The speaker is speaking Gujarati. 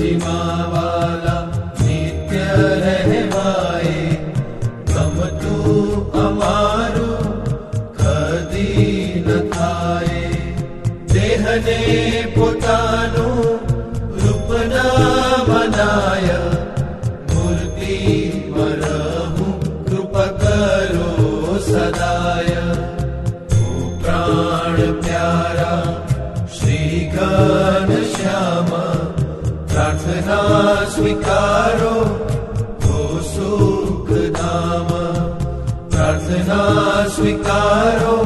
મહિમાવાલા નિત્ય રહેવાય, ગમતું અમારું કદી ન થાય. દેહને પોતાનું રૂપ ના બનાય, મૂર્તિ મરહું કૃપા કરો સદાય. ઓ પ્રાણ પ્યારા શ્રી ઘનશ્યામ, પ્રાર્થના સ્વીકારો ઓ સુખધામ. પ્રાર્થના સ્વીકારો